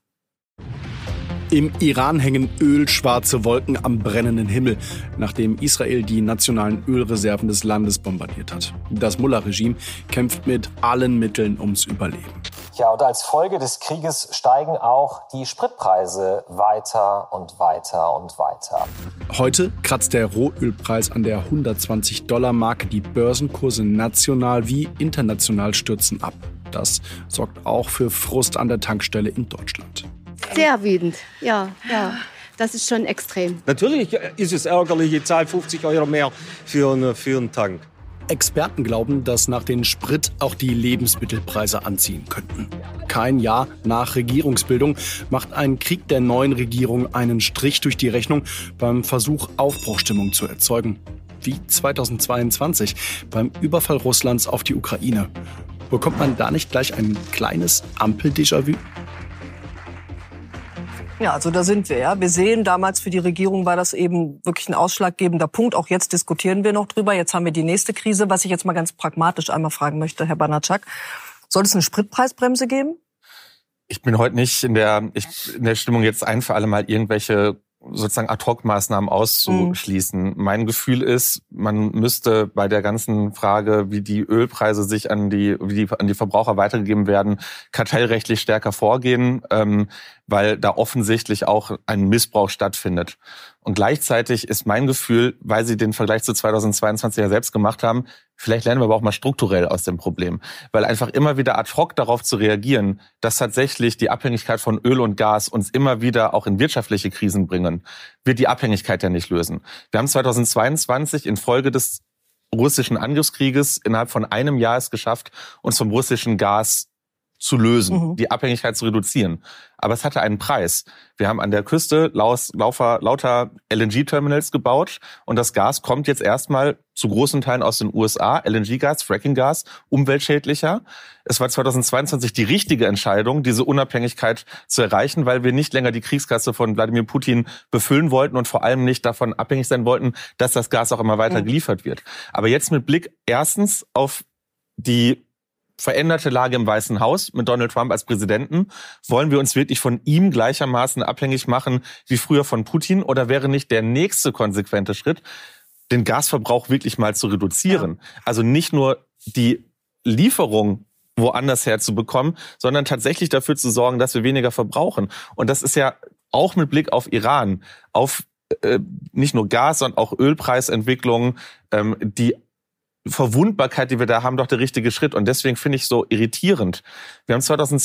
Speaker 4: Im Iran hängen ölschwarze Wolken am brennenden Himmel, nachdem Israel die nationalen Ölreserven des Landes bombardiert hat. Das Mullah-Regime kämpft mit allen Mitteln ums Überleben.
Speaker 7: Ja, und als Folge des Krieges steigen auch die Spritpreise weiter und weiter und weiter.
Speaker 4: Heute kratzt der Rohölpreis an der $120-Marke. Die Börsenkurse national wie international stürzen ab. Das sorgt auch für Frust an der Tankstelle in Deutschland.
Speaker 11: Sehr wütend, ja. Das ist schon extrem.
Speaker 12: Natürlich ist es ärgerlich, ich zahle 50 € mehr für einen Tank.
Speaker 4: Experten glauben, dass nach dem Sprit auch die Lebensmittelpreise anziehen könnten. Kein Jahr nach Regierungsbildung macht ein Krieg der neuen Regierung einen Strich durch die Rechnung beim Versuch, Aufbruchstimmung zu erzeugen. Wie 2022 beim Überfall Russlands auf die Ukraine. Bekommt man da nicht gleich ein kleines Ampel-Déjà-vu?
Speaker 1: Ja, also da sind wir, ja. Wir sehen, damals für die Regierung war das eben wirklich ein ausschlaggebender Punkt. Auch jetzt diskutieren wir noch drüber. Jetzt haben wir die nächste Krise. Was ich jetzt mal ganz pragmatisch einmal fragen möchte, Herr Banatschak. Soll es eine Spritpreisbremse geben?
Speaker 2: Ich bin heute nicht in der Stimmung, jetzt ein für alle Mal irgendwelche sozusagen Ad-hoc-Maßnahmen auszuschließen. Mein Gefühl ist, man müsste bei der ganzen Frage, wie die Ölpreise sich an die Verbraucher weitergegeben werden, kartellrechtlich stärker vorgehen, weil da offensichtlich auch ein Missbrauch stattfindet. Und gleichzeitig ist mein Gefühl, weil sie den Vergleich zu 2022 ja selbst gemacht haben, vielleicht lernen wir aber auch mal strukturell aus dem Problem. Weil einfach immer wieder ad hoc darauf zu reagieren, dass tatsächlich die Abhängigkeit von Öl und Gas uns immer wieder auch in wirtschaftliche Krisen bringen, wird die Abhängigkeit ja nicht lösen. Wir haben 2022 infolge des russischen Angriffskrieges innerhalb von einem Jahr es geschafft, uns vom russischen Gas zu lösen, die Abhängigkeit zu reduzieren. Aber es hatte einen Preis. Wir haben an der Küste lauter LNG-Terminals gebaut und das Gas kommt jetzt erstmal zu großen Teilen aus den USA. LNG-Gas, Fracking-Gas, umweltschädlicher. Es war 2022 die richtige Entscheidung, diese Unabhängigkeit zu erreichen, weil wir nicht länger die Kriegskasse von Wladimir Putin befüllen wollten und vor allem nicht davon abhängig sein wollten, dass das Gas auch immer weiter geliefert wird. Aber jetzt mit Blick erstens auf die veränderte Lage im Weißen Haus mit Donald Trump als Präsidenten, wollen wir uns wirklich von ihm gleichermaßen abhängig machen wie früher von Putin? Oder wäre nicht der nächste konsequente Schritt, den Gasverbrauch wirklich mal zu reduzieren? Ja. Also nicht nur die Lieferung woanders herzubekommen, sondern tatsächlich dafür zu sorgen, dass wir weniger verbrauchen. Und das ist ja auch mit Blick auf Iran, auf nicht nur Gas, sondern auch Ölpreisentwicklungen, die Verwundbarkeit, die wir da haben, doch der richtige Schritt. Und deswegen finde ich so irritierend. Wir haben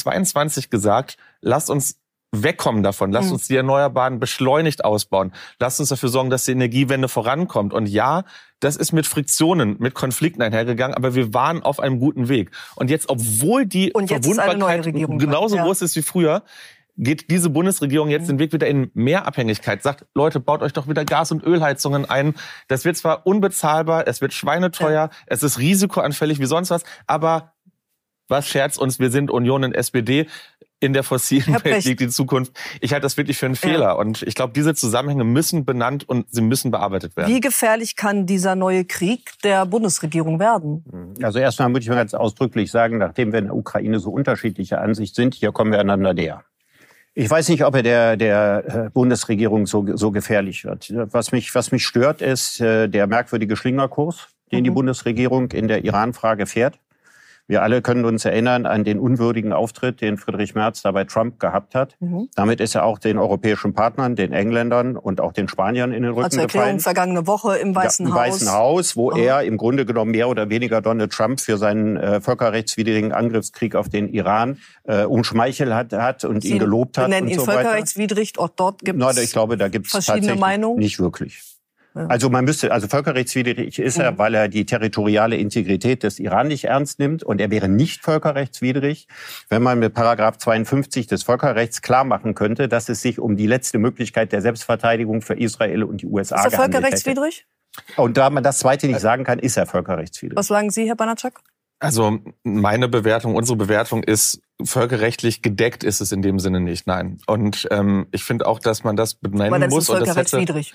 Speaker 2: 2022 gesagt, lasst uns wegkommen davon. Lasst uns die Erneuerbaren beschleunigt ausbauen. Lasst uns dafür sorgen, dass die Energiewende vorankommt. Und ja, das ist mit Friktionen, mit Konflikten einhergegangen, aber wir waren auf einem guten Weg. Und jetzt, obwohl die Verwundbarkeit genauso groß ist wie früher, geht diese Bundesregierung jetzt den Weg wieder in mehr Abhängigkeit. Sagt, Leute, baut euch doch wieder Gas- und Ölheizungen ein. Das wird zwar unbezahlbar, es wird schweineteuer, es ist risikoanfällig wie sonst was, aber was scherzt uns, wir sind Union und SPD. In der fossilen Welt liegt die Zukunft. Ich halte das wirklich für einen Fehler. Und ich glaube, diese Zusammenhänge müssen benannt und sie müssen bearbeitet werden.
Speaker 1: Wie gefährlich kann dieser neue Krieg der Bundesregierung werden?
Speaker 3: Also erstmal würde ich mal ganz ausdrücklich sagen, nachdem wir in der Ukraine so unterschiedlicher Ansicht sind, hier kommen wir einander näher. Ich weiß nicht, ob er der Bundesregierung so gefährlich wird. Was mich stört, ist der merkwürdige Schlingerkurs, den die Bundesregierung in der Iran-Frage fährt. Wir alle können uns erinnern an den unwürdigen Auftritt, den Friedrich Merz da bei Trump gehabt hat. Damit ist er auch den europäischen Partnern, den Engländern und auch den Spaniern in den Rücken gefallen.
Speaker 1: Als Erklärung vergangene Woche im Weißen Haus.
Speaker 3: Im Weißen Haus, wo er im Grunde genommen mehr oder weniger Donald Trump für seinen völkerrechtswidrigen Angriffskrieg auf den Iran umschmeichelt hat und ihn gelobt hat.
Speaker 1: Sie nennen ihn völkerrechtswidrig, auch dort gibt es
Speaker 3: ich glaube, da gibt es tatsächlich
Speaker 1: Meinungen.
Speaker 3: Nicht wirklich. Also völkerrechtswidrig ist er, weil er die territoriale Integrität des Iran nicht ernst nimmt, und er wäre nicht völkerrechtswidrig, wenn man mit Paragraph 52 des Völkerrechts klar machen könnte, dass es sich um die letzte Möglichkeit der Selbstverteidigung für Israel und die USA gehandelt hätte.
Speaker 1: Ist er völkerrechtswidrig?
Speaker 3: Und da man das Zweite nicht sagen kann, ist er völkerrechtswidrig.
Speaker 1: Was sagen Sie, Herr Banatschak?
Speaker 2: Also meine Bewertung, unsere Bewertung ist, völkerrechtlich gedeckt ist es in dem Sinne nicht, nein. Und ich finde auch, dass man das benennen muss.
Speaker 1: Aber das ist völkerrechtswidrig.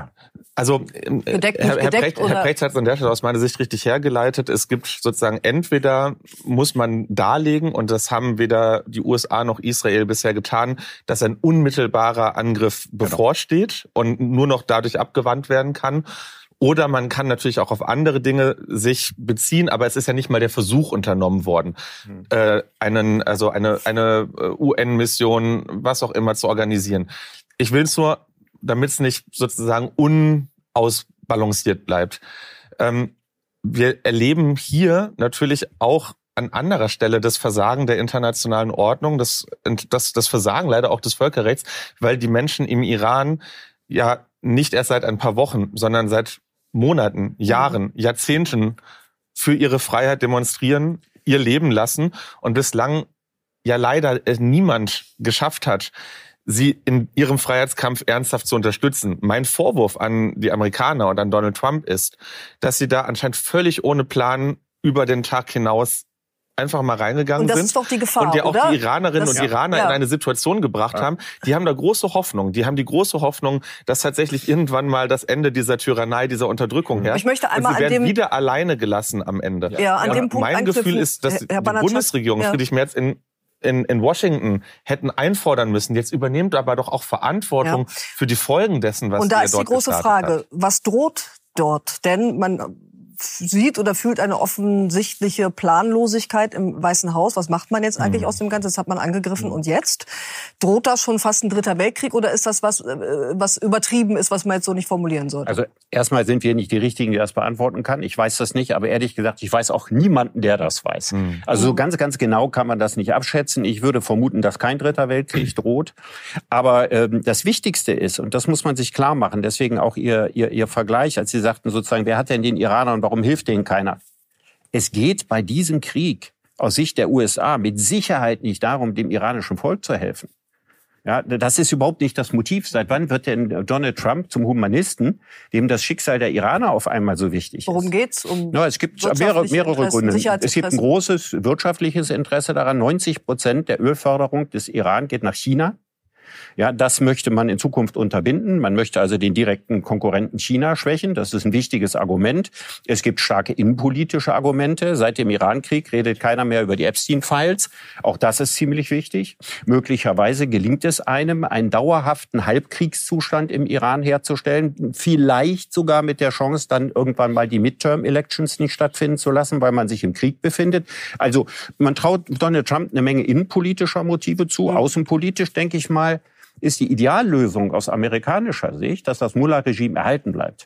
Speaker 2: Herr Precht hat es an der Stelle aus meiner Sicht richtig hergeleitet. Es gibt sozusagen, entweder muss man darlegen, und das haben weder die USA noch Israel bisher getan, dass ein unmittelbarer Angriff bevorsteht und nur noch dadurch abgewandt werden kann. Oder man kann natürlich auch auf andere Dinge sich beziehen, aber es ist ja nicht mal der Versuch unternommen worden, eine UN-Mission, was auch immer, zu organisieren. Ich will es nur, damit es nicht sozusagen unausbalanciert bleibt. Wir erleben hier natürlich auch an anderer Stelle das Versagen der internationalen Ordnung, das Versagen leider auch des Völkerrechts, weil die Menschen im Iran ja nicht erst seit ein paar Wochen, sondern seit Monaten, Jahren, Jahrzehnten für ihre Freiheit demonstrieren, ihr Leben lassen, und bislang ja leider niemand geschafft hat, sie in ihrem Freiheitskampf ernsthaft zu unterstützen. Mein Vorwurf an die Amerikaner und an Donald Trump ist, dass sie da anscheinend völlig ohne Plan über den Tag hinaus einfach mal reingegangen sind.
Speaker 1: Und das ist doch die Gefahr,
Speaker 2: und ja auch
Speaker 1: oder?
Speaker 2: Die Iranerinnen und Iraner in eine Situation gebracht haben. Die haben da große Hoffnung. Die haben die große Hoffnung, dass tatsächlich irgendwann mal das Ende dieser Tyrannei, dieser Unterdrückung herrscht.
Speaker 1: Ich möchte einmal
Speaker 2: und sie werden wieder alleine gelassen am Ende.
Speaker 1: Dem Punkt
Speaker 2: mein Gefühl ist, dass die Bundesregierung, Friedrich Merz in Washington hätten einfordern müssen. Jetzt übernehmt aber doch auch Verantwortung für die Folgen dessen, was ihr dort
Speaker 1: Und da ist die große Frage, was droht dort? Denn sieht oder fühlt eine offensichtliche Planlosigkeit im Weißen Haus. Was macht man jetzt eigentlich aus dem Ganzen? Das hat man angegriffen. Und jetzt? Droht das schon fast ein dritter Weltkrieg oder ist das was übertrieben ist, was man jetzt so nicht formulieren sollte?
Speaker 3: Also erstmal sind wir nicht die Richtigen, die das beantworten kann. Ich weiß das nicht, aber ehrlich gesagt, ich weiß auch niemanden, der das weiß. Also so ganz genau kann man das nicht abschätzen. Ich würde vermuten, dass kein dritter Weltkrieg droht. Aber das Wichtigste ist, und das muss man sich klar machen, deswegen auch Ihr Vergleich, als Sie sagten sozusagen, wer hat denn den Iranern und warum hilft denen keiner? Es geht bei diesem Krieg aus Sicht der USA mit Sicherheit nicht darum, dem iranischen Volk zu helfen. Ja, das ist überhaupt nicht das Motiv. Seit wann wird denn Donald Trump zum Humanisten, dem das Schicksal der Iraner auf einmal so wichtig ist?
Speaker 1: Worum geht's?
Speaker 3: Es gibt mehrere Gründe. Es gibt ein großes wirtschaftliches Interesse daran. 90% der Ölförderung des Iran geht nach China. Ja, das möchte man in Zukunft unterbinden. Man möchte also den direkten Konkurrenten China schwächen. Das ist ein wichtiges Argument. Es gibt starke innenpolitische Argumente. Seit dem Irankrieg redet keiner mehr über die Epstein-Files. Auch das ist ziemlich wichtig. Möglicherweise gelingt es einem, einen dauerhaften Halbkriegszustand im Iran herzustellen. Vielleicht sogar mit der Chance, dann irgendwann mal die Midterm-Elections nicht stattfinden zu lassen, weil man sich im Krieg befindet. Also man traut Donald Trump eine Menge innenpolitischer Motive zu. Außenpolitisch, denke ich mal, ist die Ideallösung aus amerikanischer Sicht, dass das Mullah-Regime erhalten bleibt.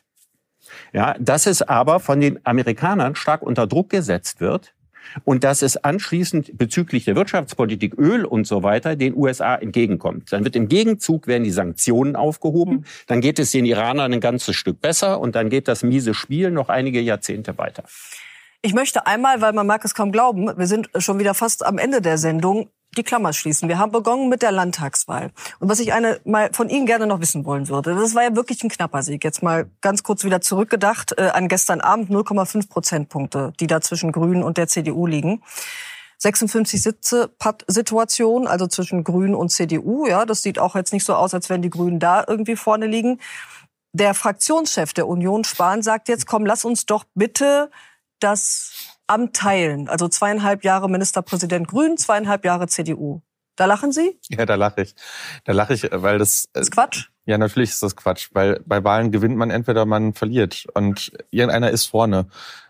Speaker 3: Ja, dass es aber von den Amerikanern stark unter Druck gesetzt wird und dass es anschließend bezüglich der Wirtschaftspolitik, Öl und so weiter den USA entgegenkommt. Dann wird im Gegenzug werden die Sanktionen aufgehoben, dann geht es den Iranern ein ganzes Stück besser und dann geht das miese Spiel noch einige Jahrzehnte weiter.
Speaker 1: Ich möchte einmal, weil man mag es kaum glauben, wir sind schon wieder fast am Ende der Sendung, die Klammer schließen. Wir haben begonnen mit der Landtagswahl. Und was ich mal von Ihnen gerne noch wissen wollen würde, das war ja wirklich ein knapper Sieg. Jetzt mal ganz kurz wieder zurückgedacht an gestern Abend, 0,5 Prozentpunkte, die da zwischen Grünen und der CDU liegen. 56 Sitze Situation, also zwischen Grünen und CDU. Ja, das sieht auch jetzt nicht so aus, als wenn die Grünen da irgendwie vorne liegen. Der Fraktionschef der Union, Spahn, sagt jetzt, komm, lass uns doch bitte das Amt teilen. Also 2,5 Jahre Ministerpräsident Grün, 2,5 Jahre CDU. Da lachen Sie?
Speaker 2: Ja, da lache ich. Da lache ich, weil das...
Speaker 1: ist Quatsch?
Speaker 2: Ja, natürlich ist das Quatsch, weil bei Wahlen gewinnt man entweder, man verliert. Und irgendeiner ist vorne.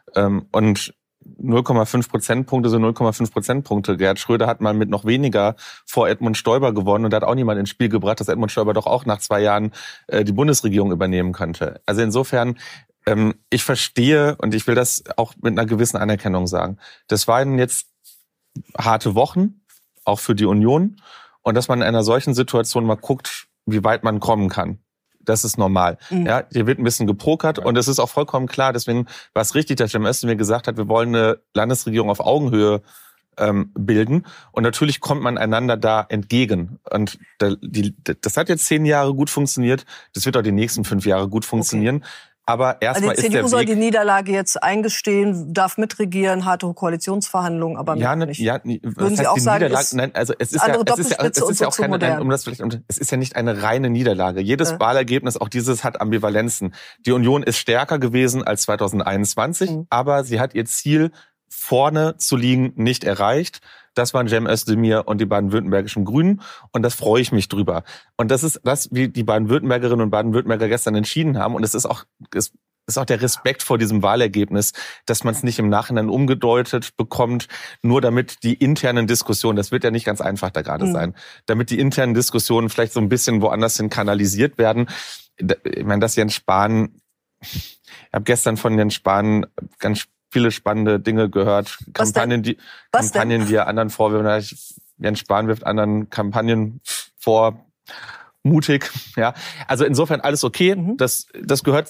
Speaker 2: Und 0,5 Prozentpunkte sind 0,5 Prozentpunkte. Gerhard Schröder hat mal mit noch weniger vor Edmund Stoiber gewonnen und da hat auch niemand ins Spiel gebracht, dass Edmund Stoiber doch auch nach 2 Jahren die Bundesregierung übernehmen könnte. Also insofern... ich verstehe und ich will das auch mit einer gewissen Anerkennung sagen. Das waren jetzt harte Wochen, auch für die Union. Und dass man in einer solchen Situation mal guckt, wie weit man kommen kann. Das ist normal. Ja, hier wird ein bisschen gepokert und es ist auch vollkommen klar. Deswegen war es richtig, dass Cem Özdemir gesagt hat, wir wollen eine Landesregierung auf Augenhöhe bilden. Und natürlich kommt man einander da entgegen. Und das hat jetzt 10 Jahre gut funktioniert. Das wird auch die nächsten 5 Jahre gut funktionieren. Okay. Aber erstmal
Speaker 1: also die CDU soll die Niederlage jetzt eingestehen, darf mitregieren, harte Koalitionsverhandlungen, aber nicht. Würden Sie auch sagen,
Speaker 2: nein, also es ist ja auch keine, es ist ja nicht eine reine Niederlage. Jedes Wahlergebnis, auch dieses, hat Ambivalenzen. Die Union ist stärker gewesen als 2021, aber sie hat ihr Ziel, vorne zu liegen, nicht erreicht. Das waren Cem Özdemir und die baden-württembergischen Grünen. Und das freue ich mich drüber. Und das ist das, wie die Baden-Württembergerinnen und Baden-Württemberger gestern entschieden haben. Und es ist auch der Respekt vor diesem Wahlergebnis, dass man es nicht im Nachhinein umgedeutet bekommt, nur damit die internen Diskussionen, das wird ja nicht ganz einfach da gerade sein, damit die internen Diskussionen vielleicht so ein bisschen woanders hin kanalisiert werden. Ich meine, dass Jens Spahn, ich habe gestern von Jens Spahn ganz viele spannende Dinge gehört. Kampagnen, die er anderen vorwirft. Jens Spahn wirft anderen Kampagnen vor. Mutig, ja. Also insofern alles okay. Das gehört,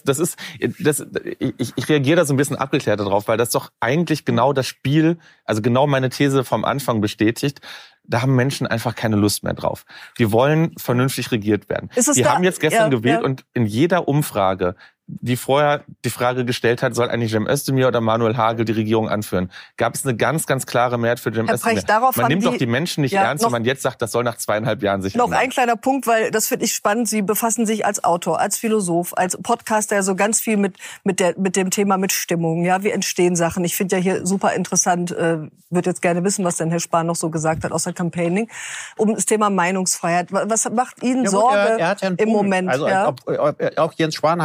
Speaker 2: ich reagiere da so ein bisschen abgeklärt darauf, weil das doch eigentlich genau das Spiel, also genau meine These vom Anfang bestätigt. Da haben Menschen einfach keine Lust mehr drauf. Die wollen vernünftig regiert werden. Die haben jetzt gestern gewählt und in jeder Umfrage, die vorher die Frage gestellt hat, soll eigentlich Cem Özdemir oder Manuel Hagel die Regierung anführen, gab es eine ganz, ganz klare Mehrheit für Cem Özdemir. Man nimmt doch die Menschen nicht ernst, wenn man jetzt sagt, das soll nach 2,5 Jahren sich ändern.
Speaker 1: Noch ein kleiner Punkt, weil das finde ich spannend. Sie befassen sich als Autor, als Philosoph, als Podcaster so ganz viel mit dem Thema mit Stimmung. Ja, wie entstehen Sachen? Ich finde ja hier super interessant, würde jetzt gerne wissen, was denn Herr Spahn noch so gesagt hat, außer Campaigning, um das Thema Meinungsfreiheit. Was macht Ihnen Sorge
Speaker 3: er hat ja einen
Speaker 1: im
Speaker 3: Punkt.
Speaker 1: Moment?
Speaker 3: Also auch Jens Spahn hat da einen Punkt.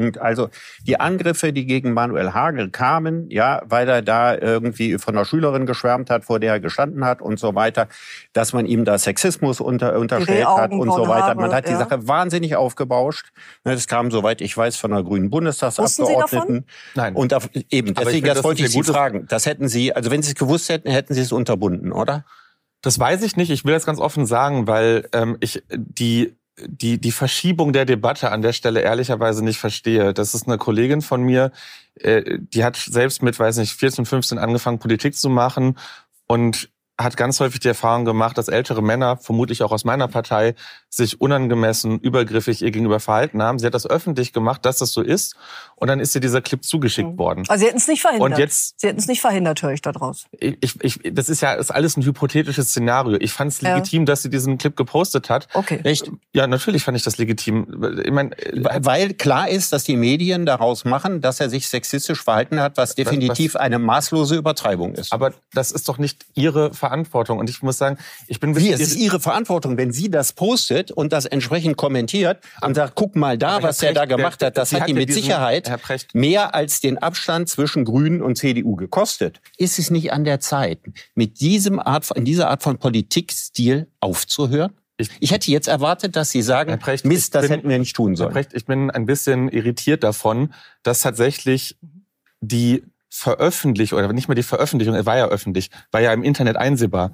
Speaker 3: Punkt. Also die Angriffe, die gegen Manuel Hagel kamen, ja, weil er da irgendwie von einer Schülerin geschwärmt hat, vor der er gestanden hat und so weiter, dass man ihm da Sexismus unterstellt hat und so weiter. Man hat die Sache wahnsinnig aufgebauscht. Das kam, soweit ich weiß, von einer grünen Bundestagsabgeordneten.
Speaker 2: Nein.
Speaker 3: Und eben, deswegen, das wollte ich Sie fragen. Das hätten Sie, also wenn Sie es gewusst hätten, hätten Sie es unterbunden, oder?
Speaker 2: Das weiß ich nicht. Ich will das ganz offen sagen, weil ich die Verschiebung der Debatte an der Stelle ehrlicherweise nicht verstehe. Das ist eine Kollegin von mir, die hat selbst mit, 14, 15 angefangen, Politik zu machen und hat ganz häufig die Erfahrung gemacht, dass ältere Männer, vermutlich auch aus meiner Partei, sich unangemessen, übergriffig ihr gegenüber verhalten haben. Sie hat das öffentlich gemacht, dass das so ist. Und dann ist ihr dieser Clip zugeschickt worden.
Speaker 1: Also Sie hätten es nicht verhindert.
Speaker 2: Und jetzt,
Speaker 1: Sie hätten es nicht verhindert, höre ich da draus.
Speaker 2: Das ist alles ein hypothetisches Szenario. Ich fand es legitim, dass sie diesen Clip gepostet hat.
Speaker 1: Okay.
Speaker 3: Echt?
Speaker 2: Ja, natürlich fand ich das legitim. Ich meine,
Speaker 3: weil klar ist, dass die Medien daraus machen, dass er sich sexistisch verhalten hat, was definitiv eine maßlose Übertreibung ist.
Speaker 2: Aber das ist doch nicht Ihre Verantwortung. Und ich muss sagen, ich bin...
Speaker 3: Wie, es ist Ihre Verantwortung, wenn sie das postet und das entsprechend kommentiert und sagt, guck mal da, was er da gemacht hat, das hat ihm mit Sicherheit mehr als den Abstand zwischen Grünen und CDU gekostet. Ist es nicht an der Zeit, mit dieser Art von Politikstil aufzuhören? Ich hätte jetzt erwartet, dass Sie sagen, Mist, das hätten wir nicht tun sollen.
Speaker 2: Herr Precht, ich bin ein bisschen irritiert davon, dass tatsächlich die Veröffentlichung, oder nicht mal die Veröffentlichung, er war ja öffentlich, war ja im Internet einsehbar,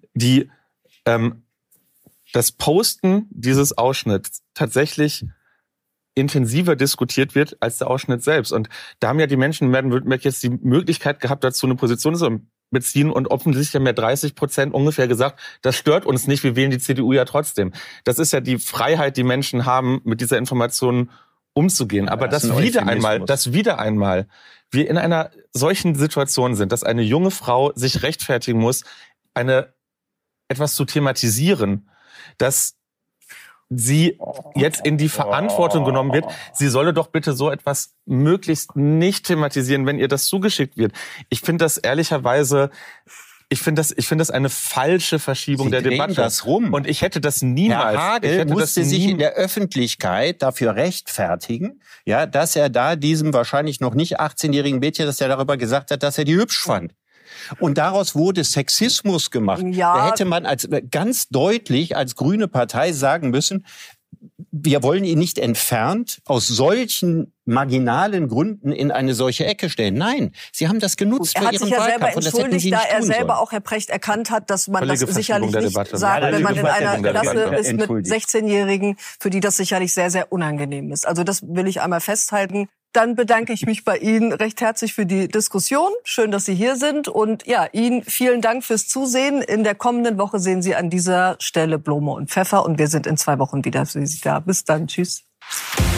Speaker 2: das Posten dieses Ausschnitts tatsächlich intensiver diskutiert wird als der Ausschnitt selbst. Und da haben ja die Menschen in Baden-Württemberg jetzt die Möglichkeit gehabt, dazu eine Position zu beziehen und offensichtlich haben ja 30% ungefähr gesagt, das stört uns nicht, wir wählen die CDU ja trotzdem. Das ist ja die Freiheit, die Menschen haben, mit dieser Information umzugehen. Aber dass wieder einmal wir in einer solchen Situation sind, dass eine junge Frau sich rechtfertigen muss, etwas zu thematisieren, dass sie jetzt in die Verantwortung genommen wird. Sie solle doch bitte so etwas möglichst nicht thematisieren, wenn ihr das zugeschickt wird. Ich finde das ehrlicherweise, ich finde das eine falsche Verschiebung der Debatte.
Speaker 3: Das rum.
Speaker 2: Und ich hätte das niemals.
Speaker 3: Herr Hagel musste sich in der Öffentlichkeit dafür rechtfertigen, ja, dass er da diesem wahrscheinlich noch nicht 18-jährigen Mädchen, dass er darüber gesagt hat, dass er die hübsch fand. Und daraus wurde Sexismus gemacht. Ja. Da hätte man ganz deutlich als grüne Partei sagen müssen, wir wollen ihn nicht entfernt aus solchen marginalen Gründen in eine solche Ecke stellen. Nein, Sie haben das genutzt für Ihren Wahlkampf. Er hat sich ja selber entschuldigt, da er selber auch, Herr Precht, erkannt hat, dass man das sicherlich nicht sagt, wenn man in einer Klasse ist mit 16-Jährigen, für die das sicherlich sehr, sehr unangenehm ist. Also das will ich einmal festhalten. Dann bedanke ich mich bei Ihnen recht herzlich für die Diskussion. Schön, dass Sie hier sind. Und ja, Ihnen vielen Dank fürs Zusehen. In der kommenden Woche sehen Sie an dieser Stelle Blome und Pfeffer. Und wir sind in 2 Wochen wieder für Sie da. Bis dann. Tschüss.